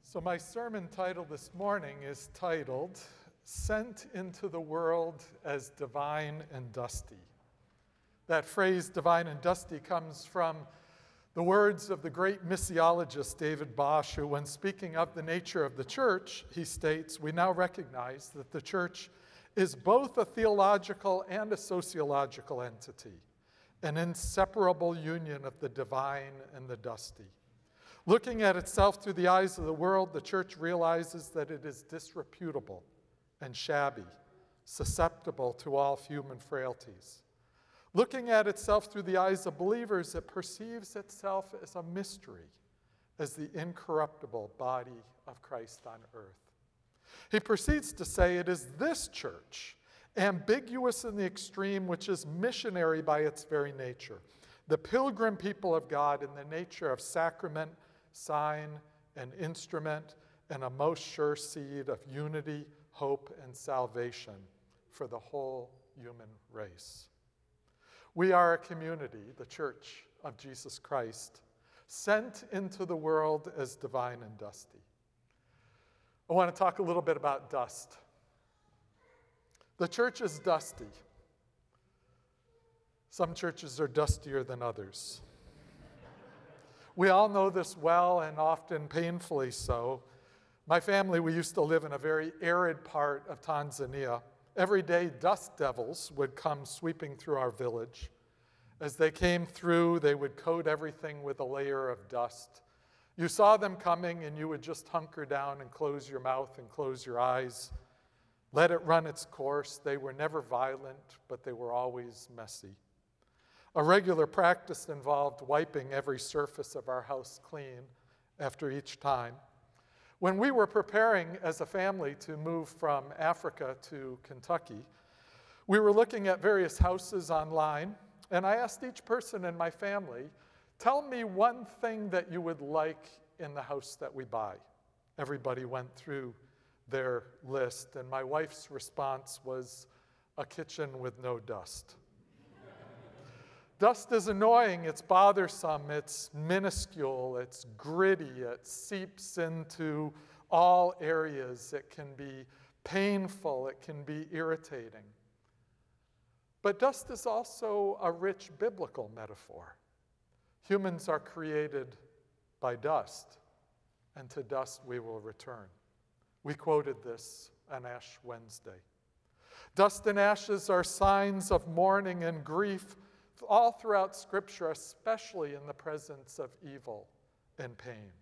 So my sermon title this morning is titled, Sent into the World as Divine and Dusty. That phrase, divine and dusty, comes from the words of the great missiologist David Bosch, who when speaking of the nature of the church, he states, we now recognize that the church is both a theological and a sociological entity, an inseparable union of the divine and the dusty. Looking at itself through the eyes of the world, the church realizes that it is disreputable and shabby, susceptible to all human frailties. Looking at itself through the eyes of believers, it perceives itself as a mystery, as the incorruptible body of Christ on earth. He proceeds to say it is this church, ambiguous in the extreme, which is missionary by its very nature, the pilgrim people of God in the nature of sacrament, sign, and instrument, and a most sure seed of unity, hope, and salvation for the whole human race. We are a community, the Church of Jesus Christ, sent into the world as divine and dusty. I want to talk a little bit about dust. The church is dusty. Some churches are dustier than others. We all know this well and often painfully so. My family, we used to live in a very arid part of Tanzania. Every day, dust devils would come sweeping through our village. As they came through, they would coat everything with a layer of dust. You saw them coming and you would just hunker down and close your mouth and close your eyes. Let it run its course. They were never violent, but they were always messy. A regular practice involved wiping every surface of our house clean after each time. When we were preparing as a family to move from Africa to Kentucky, we were looking at various houses online, and I asked each person in my family, tell me one thing that you would like in the house that we buy. Everybody went through their list, and my wife's response was a kitchen with no dust. Dust is annoying, it's bothersome, it's minuscule, it's gritty, it seeps into all areas. It can be painful, it can be irritating. But dust is also a rich biblical metaphor. Humans are created by dust, and to dust we will return. We quoted this on Ash Wednesday. Dust and ashes are signs of mourning and grief all throughout Scripture, especially in the presence of evil and pain.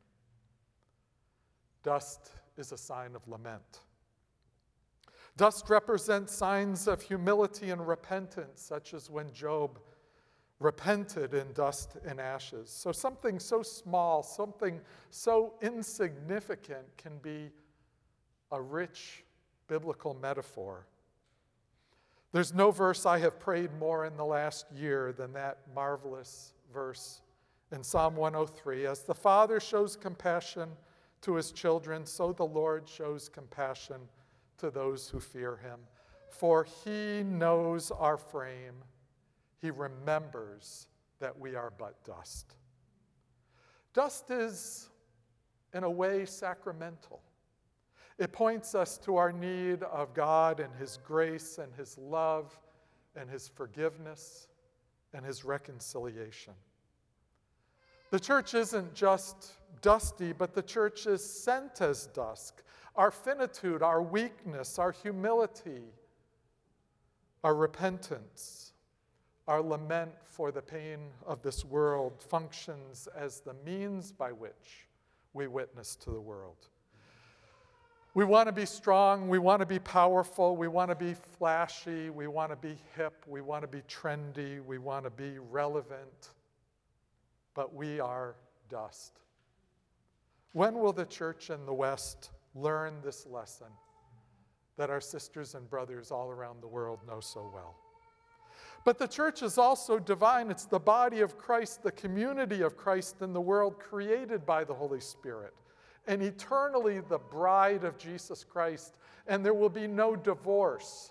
Dust is a sign of lament. Dust represents signs of humility and repentance, such as when Job repented in dust and ashes. So something so small, something so insignificant can be a rich biblical metaphor. There's no verse I have prayed more in the last year than that marvelous verse in Psalm 103. As the Father shows compassion to his children, so the Lord shows compassion to those who fear him. For he knows our frame. He remembers that we are but dust. Dust is, in a way, sacramental. It points us to our need of God and his grace and his love and his forgiveness and his reconciliation. The church isn't just dusty, but the church is sent as dust. Our finitude, our weakness, our humility, our repentance, our lament for the pain of this world functions as the means by which we witness to the world. We want to be strong, we want to be powerful, we want to be flashy, we want to be hip, we want to be trendy, we want to be relevant, but we are dust. When will the church in the West learn this lesson that our sisters and brothers all around the world know so well? But the church is also divine. It's the body of Christ, the community of Christ in the world, created by the Holy Spirit, and eternally the bride of Jesus Christ, and there will be no divorce.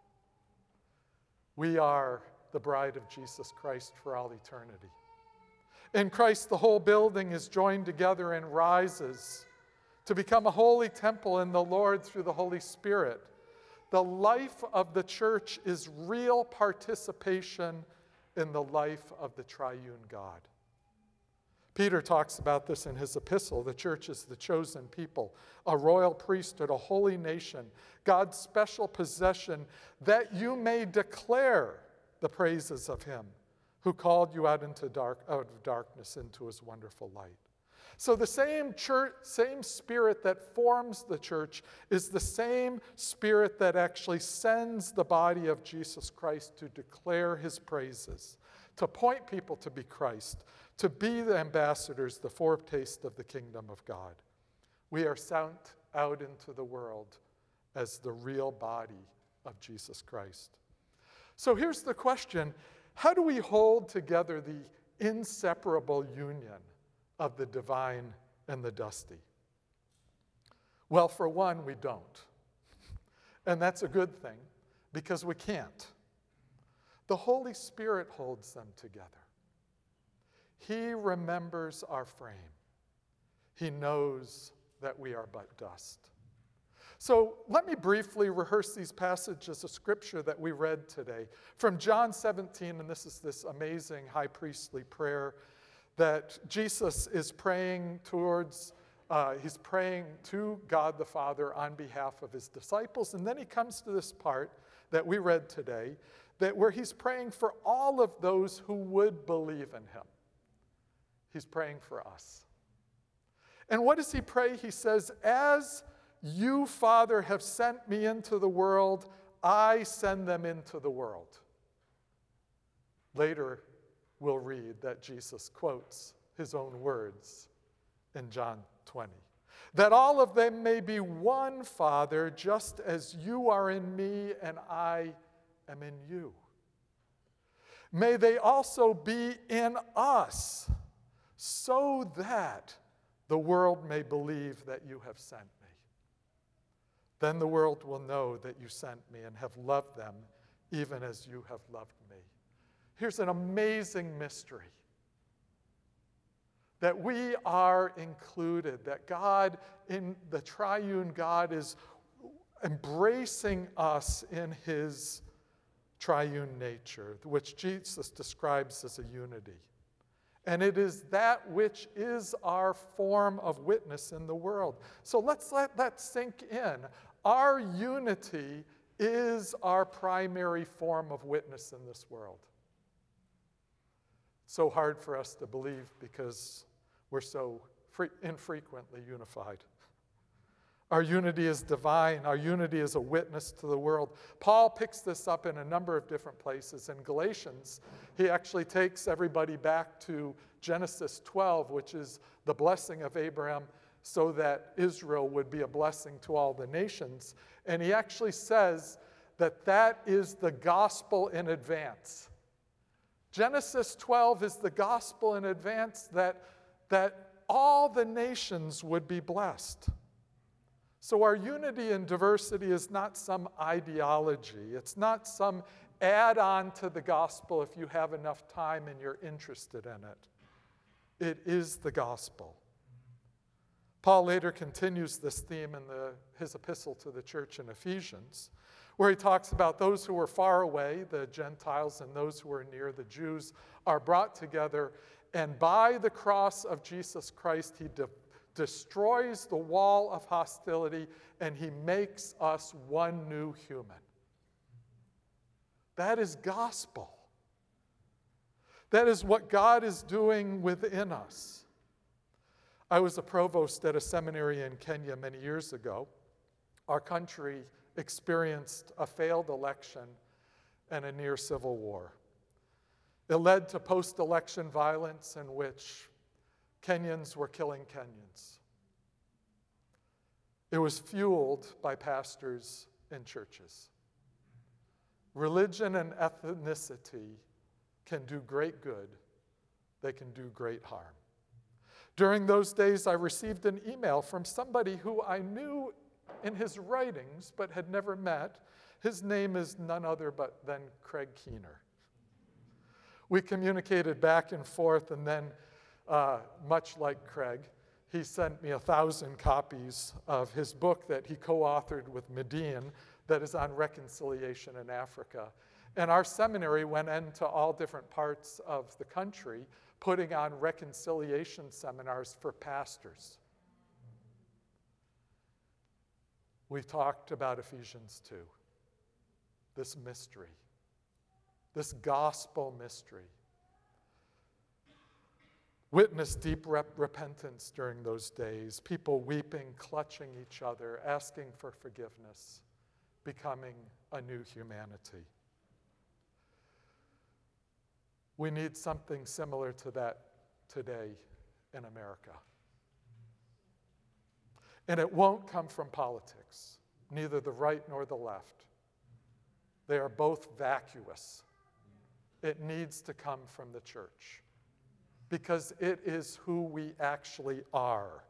We are the bride of Jesus Christ for all eternity. In Christ, the whole building is joined together and rises to become a holy temple in the Lord through the Holy Spirit. The life of the church is real participation in the life of the triune God. Peter talks about this in his epistle. The church is the chosen people, a royal priesthood, a holy nation, God's special possession, that you may declare the praises of him who called you out of darkness into his wonderful light. So the same spirit that forms the church is the same spirit that actually sends the body of Jesus Christ to declare his praises, to point people to be Christ, to be the ambassadors, the foretaste of the kingdom of God. We are sent out into the world as the real body of Jesus Christ. So here's the question: how do we hold together the inseparable union of the divine and the dusty? Well, for one, we don't. And that's a good thing, because we can't. The Holy Spirit holds them together. He remembers our frame. He knows that we are but dust. So let me briefly rehearse these passages of Scripture that we read today. From John 17, and this is this amazing high priestly prayer that Jesus is praying towards, he's praying to God the Father on behalf of his disciples. And then he comes to this part that we read today, where he's praying for all of those who would believe in him. He's praying for us. And what does he pray? He says, "As you, Father, have sent me into the world, I send them into the world." Later, we'll read that Jesus quotes his own words in John 20. "That all of them may be one, Father, just as you are in me and I am in you. May they also be in us, so that the world may believe that you have sent me. Then the world will know that you sent me and have loved them even as you have loved me." Here's an amazing mystery: that we are included, that God, in the triune God, is embracing us in his triune nature, which Jesus describes as a unity. And it is that which is our form of witness in the world. So let's let that sink in. Our unity is our primary form of witness in this world. So hard for us to believe because we're so infrequently unified. Our unity is divine. Our unity is a witness to the world. Paul picks this up in a number of different places. In Galatians, he actually takes everybody back to Genesis 12, which is the blessing of Abraham so that Israel would be a blessing to all the nations. And he actually says that that is the gospel in advance. Genesis 12 is the gospel in advance that all the nations would be blessed. So our unity and diversity is not some ideology. It's not some add-on to the gospel if you have enough time and you're interested in it. It is the gospel. Paul later continues this theme in his epistle to the church in Ephesians, where he talks about those who were far away, the Gentiles, and those who were near, the Jews, are brought together. And by the cross of Jesus Christ, he destroys the wall of hostility, and he makes us one new human. That is gospel. That is what God is doing within us. I was a provost at a seminary in Kenya many years ago. Our country experienced a failed election and a near civil war. It led to post-election violence in which Kenyans were killing Kenyans. It was fueled by pastors and churches. Religion and ethnicity can do great good. They can do great harm. During those days, I received an email from somebody who I knew in his writings but had never met. His name is none other than Craig Keener. We communicated back and forth, and then, much like Craig, he sent me 1,000 copies of his book that he co-authored with Medine that is on reconciliation in Africa. And our seminary went into all different parts of the country putting on reconciliation seminars for pastors. We talked about Ephesians 2, this mystery, this gospel mystery. Witnessed deep repentance during those days, people weeping, clutching each other, asking for forgiveness, becoming a new humanity. We need something similar to that today in America. And it won't come from politics, neither the right nor the left. They are both vacuous. It needs to come from the church because it is who we actually are.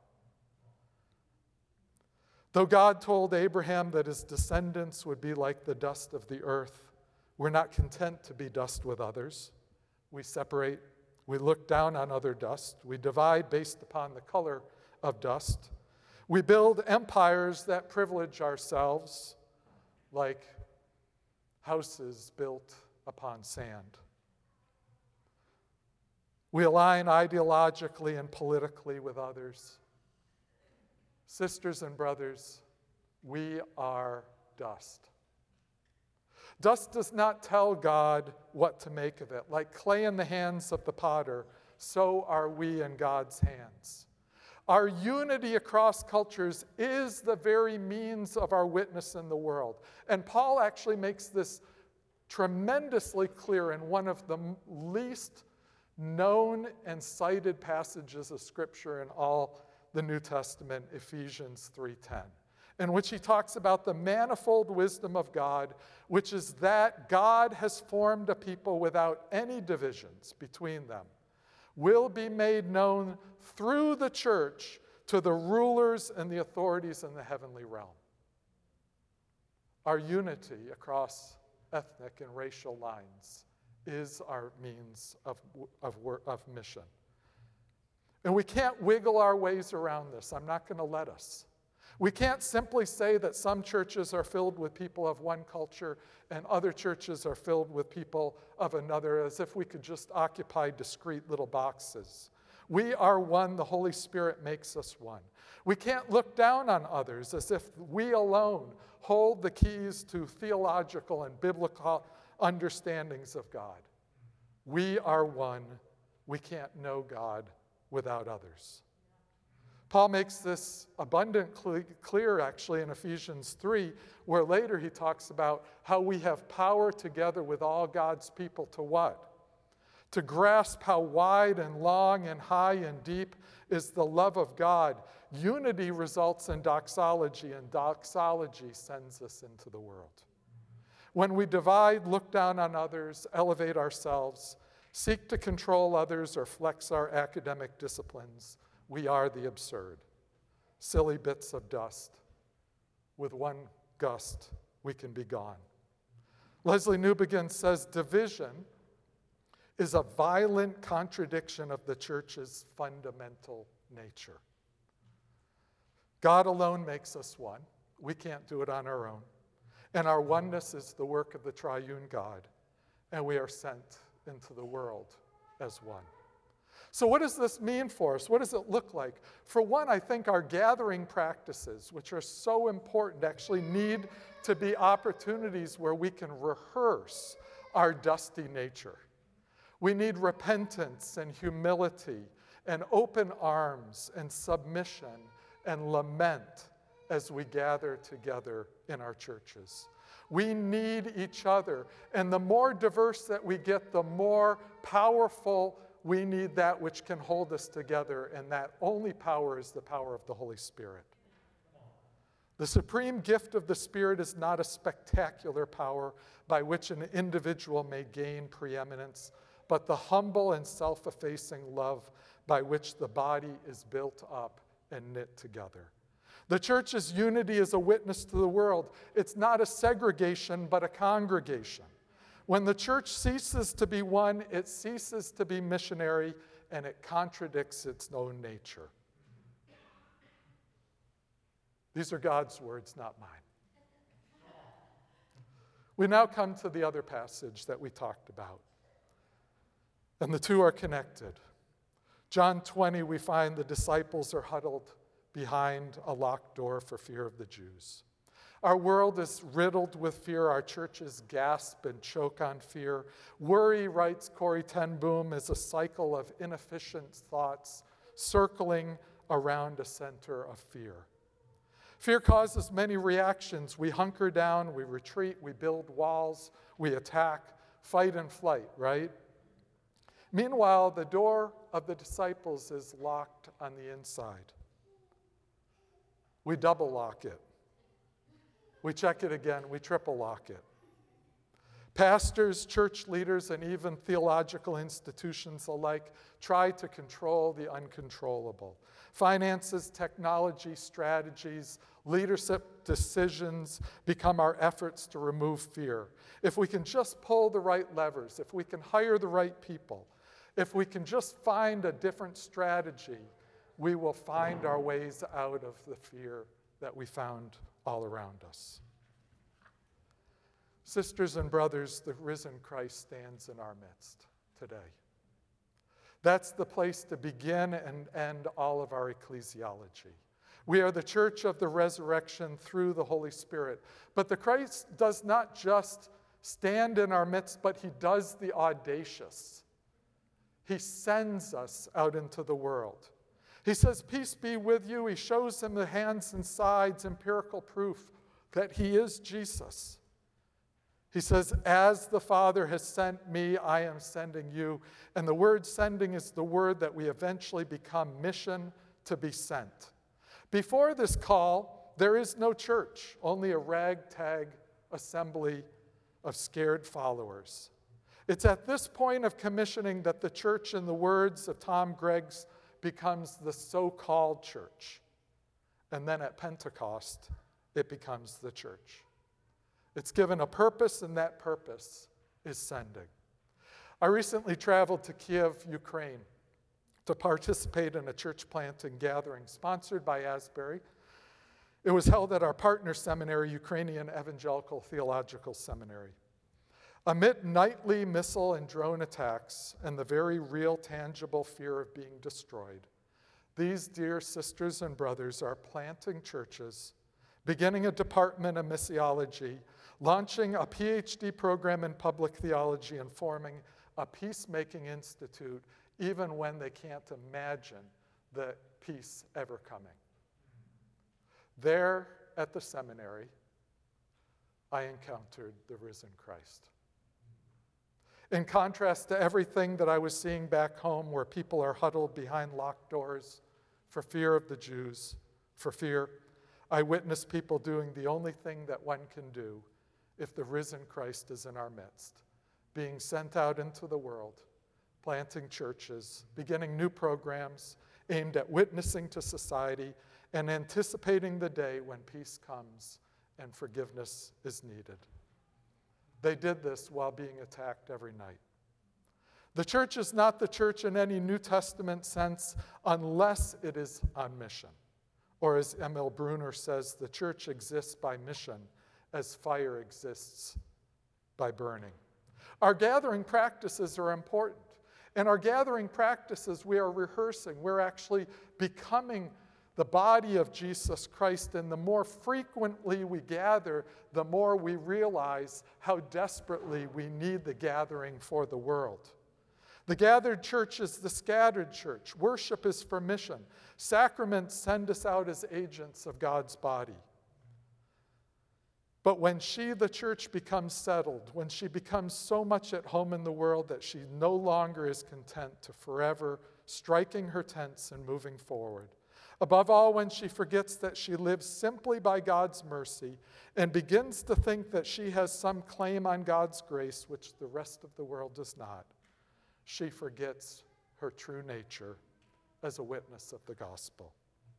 Though God told Abraham that his descendants would be like the dust of the earth, we're not content to be dust with others. We separate, we look down on other dust, we divide based upon the color of dust. We build empires that privilege ourselves like houses built upon sand. We align ideologically and politically with others. Sisters and brothers, we are dust. Dust does not tell God what to make of it. Like clay in the hands of the potter, so are we in God's hands. Our unity across cultures is the very means of our witness in the world. And Paul actually makes this tremendously clear in one of the least known and cited passages of Scripture in all the New Testament, Ephesians 3:10, in which he talks about the manifold wisdom of God, which is that God has formed a people without any divisions between them, will be made known through the church to the rulers and the authorities in the heavenly realm. Our unity across ethnic and racial lines is our means of mission. And we can't wiggle our ways around this. I'm not going to let us. We can't simply say that some churches are filled with people of one culture and other churches are filled with people of another, as if we could just occupy discrete little boxes. We are one. The Holy Spirit makes us one. We can't look down on others as if we alone hold the keys to theological and biblical understandings of God. We are one. We can't know God without others. Paul makes this abundantly clear, actually, in Ephesians 3, where later he talks about how we have power together with all God's people to what? To grasp how wide and long and high and deep is the love of God. Unity results in doxology, and doxology sends us into the world. When we divide, look down on others, elevate ourselves, seek to control others, or flex our academic disciplines, we are the absurd, silly bits of dust. With one gust, we can be gone. Lesslie Newbigin says, division is a violent contradiction of the church's fundamental nature. God alone makes us one. We can't do it on our own. And our oneness is the work of the triune God, and we are sent into the world as one. So what does this mean for us? What does it look like? For one, I think our gathering practices, which are so important, actually need to be opportunities where we can rehearse our dusty nature. We need repentance and humility and open arms and submission and lament as we gather together in our churches. We need each other, and the more diverse that we get, the more powerful we need that which can hold us together, and that only power is the power of the Holy Spirit. The supreme gift of the Spirit is not a spectacular power by which an individual may gain preeminence, but the humble and self-effacing love by which the body is built up and knit together. The church's unity is a witness to the world. It's not a segregation, but a congregation. When the church ceases to be one, it ceases to be missionary, and it contradicts its own nature. These are God's words, not mine. We now come to the other passage that we talked about. And the two are connected. John 20, we find the disciples are huddled behind a locked door for fear of the Jews. Our world is riddled with fear. Our churches gasp and choke on fear. Worry, writes Corrie ten Boom, is a cycle of inefficient thoughts circling around a center of fear. Fear causes many reactions. We hunker down, we retreat, we build walls, we attack, fight and flight, right? Meanwhile, the door of the disciples is locked on the inside. We double lock it. We check it again, we triple lock it. Pastors, church leaders, and even theological institutions alike try to control the uncontrollable. Finances, technology, strategies, leadership decisions become our efforts to remove fear. If we can just pull the right levers, if we can hire the right people, if we can just find a different strategy, we will find our ways out of the fear that we found all around us. Sisters and brothers, the risen Christ stands in our midst today. That's the place to begin and end all of our ecclesiology. We are the church of the resurrection through the Holy Spirit. But the Christ does not just stand in our midst, but he does the audacious. He sends us out into the world. He says, "Peace be with you." He shows them the hands and sides, empirical proof that he is Jesus. He says, "As the Father has sent me, I am sending you." And the word sending is the word that we eventually become mission, to be sent. Before this call, there is no church, only a ragtag assembly of scared followers. It's at this point of commissioning that the church, in the words of Tom Greggs, becomes the so-called church. And then at Pentecost, it becomes the church. It's given a purpose, and that purpose is sending. I recently traveled to Kiev, Ukraine, to participate in a church planting gathering sponsored by Asbury. It was held at our partner seminary, Ukrainian Evangelical Theological Seminary. Amid nightly missile and drone attacks and the very real, tangible fear of being destroyed, these dear sisters and brothers are planting churches, beginning a department of missiology, launching a PhD program in public theology, and forming a peacemaking institute, even when they can't imagine the peace ever coming. There at the seminary, I encountered the risen Christ. In contrast to everything that I was seeing back home, where people are huddled behind locked doors for fear of the Jews, I witnessed people doing the only thing that one can do if the risen Christ is in our midst, being sent out into the world, planting churches, beginning new programs aimed at witnessing to society and anticipating the day when peace comes and forgiveness is needed. They did this while being attacked every night. The church is not the church in any New Testament sense unless it is on mission. Or as Emil Brunner says, the church exists by mission as fire exists by burning. Our gathering practices are important. In our gathering practices, we are rehearsing. We're actually becoming the body of Jesus Christ, and the more frequently we gather, the more we realize how desperately we need the gathering for the world. The gathered church is the scattered church. Worship is for mission. Sacraments send us out as agents of God's body. But when she, the church, becomes settled, when she becomes so much at home in the world that she no longer is content to forever striking her tents and moving forward, above all, when she forgets that she lives simply by God's mercy and begins to think that she has some claim on God's grace, which the rest of the world does not, she forgets her true nature as a witness of the gospel.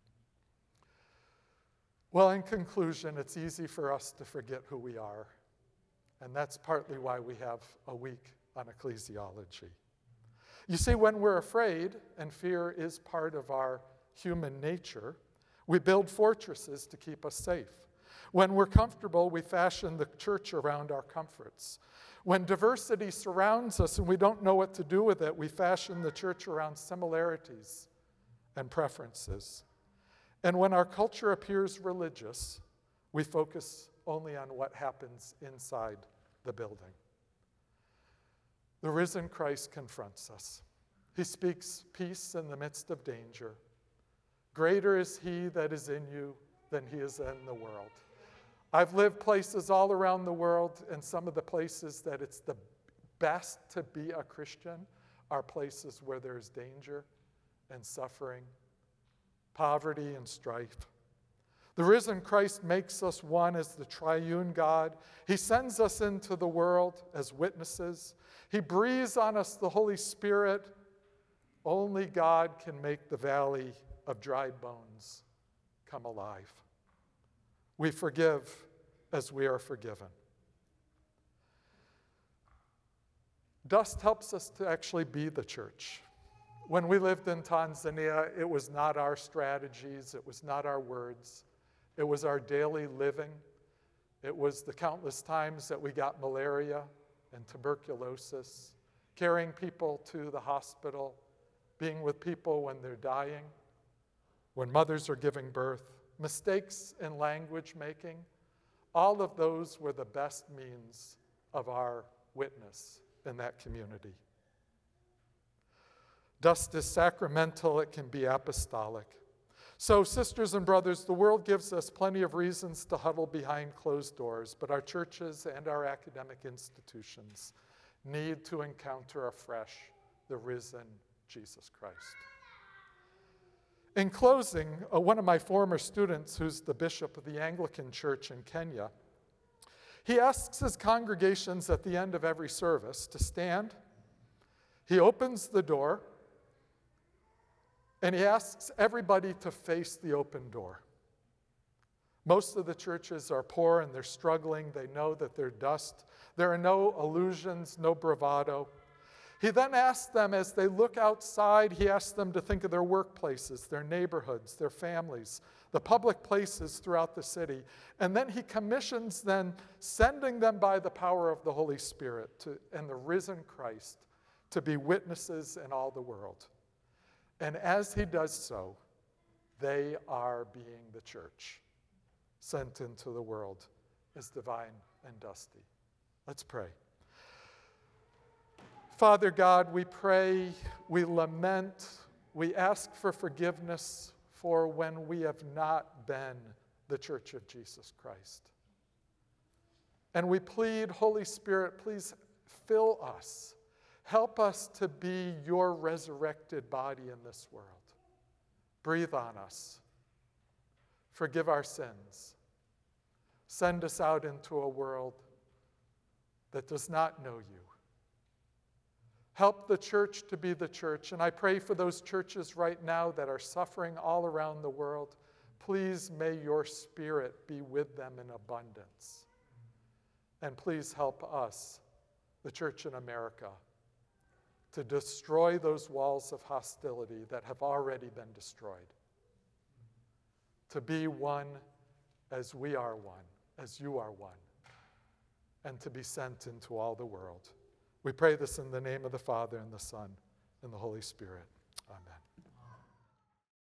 Well, in conclusion, it's easy for us to forget who we are, and that's partly why we have a week on ecclesiology. You see, when we're afraid, and fear is part of our human nature, We build fortresses to keep us safe. When we're comfortable, we fashion the church around our comforts. When diversity surrounds us and we don't know what to do with it, we fashion the church around similarities and preferences. And when our culture appears religious, we focus only on what happens inside the building. The risen Christ confronts us. He speaks peace in the midst of danger. Greater is he that is in you than he is in the world. I've lived places all around the world, and some of the places that it's the best to be a Christian are places where there's danger and suffering, poverty and strife. The risen Christ makes us one as the triune God. He sends us into the world as witnesses. He breathes on us the Holy Spirit. Only God can make the valley of dried bones come alive. We forgive as we are forgiven. Dust helps us to actually be the church. When we lived in Tanzania, it was not our strategies, it was not our words, it was our daily living. It was the countless times that we got malaria and tuberculosis, carrying people to the hospital, being with people when they're dying, when mothers are giving birth, mistakes in language making. All of those were the best means of our witness in that community. Dust is sacramental, it can be apostolic. So, sisters and brothers, the world gives us plenty of reasons to huddle behind closed doors, but our churches and our academic institutions need to encounter afresh the risen Jesus Christ. In closing, one of my former students, who's the bishop of the Anglican Church in Kenya, he asks his congregations at the end of every service to stand. He opens the door, and he asks everybody to face the open door. Most of the churches are poor and they're struggling. They know that they're dust. There are no illusions, no bravado. He then asks them, as they look outside, he asks them to think of their workplaces, their neighborhoods, their families, the public places throughout the city. And then he commissions them, sending them by the power of the Holy Spirit and the risen Christ to be witnesses in all the world. And as he does so, they are being the church, sent into the world as divine and dusty. Let's pray. Father God, we pray, we lament, we ask for forgiveness for when we have not been the church of Jesus Christ. And we plead, Holy Spirit, please fill us. Help us to be your resurrected body in this world. Breathe on us. Forgive our sins. Send us out into a world that does not know you. Help the church to be the church. And I pray for those churches right now that are suffering all around the world. Please may your Spirit be with them in abundance. And please help us, the church in America, to destroy those walls of hostility that have already been destroyed. To be one as we are one, as you are one, and to be sent into all the world. We pray this in the name of the Father, and the Son, and the Holy Spirit.